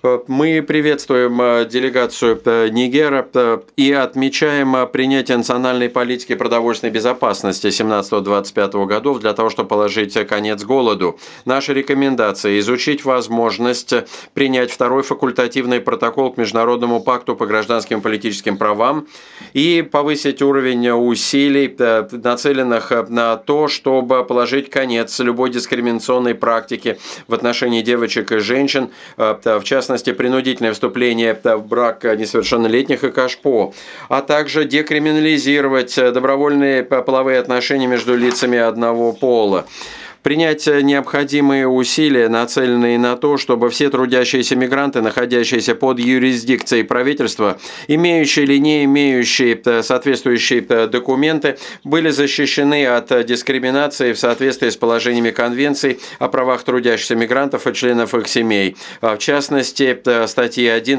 Мы приветствуем делегацию Нигера и отмечаем принятие национальной политики продовольственной безопасности 17-25 годов для того, чтобы положить конец голоду. Наши рекомендации – изучить возможность принять второй факультативный протокол к Международному пакту по гражданским и политическим правам и повысить уровень усилий, нацеленных на то, чтобы положить конец любой дискриминационной практике в отношении девочек и женщин, в частности, принудительное вступление в брак несовершеннолетних и КАШПО, а также декриминализировать добровольные половые отношения между лицами одного пола. Принять необходимые усилия, нацеленные на то, чтобы все трудящиеся мигранты, находящиеся под юрисдикцией правительства, имеющие или не имеющие соответствующие документы, были защищены от дискриминации в соответствии с положениями Конвенции о правах трудящихся мигрантов и членов их семей. В частности, статьи 1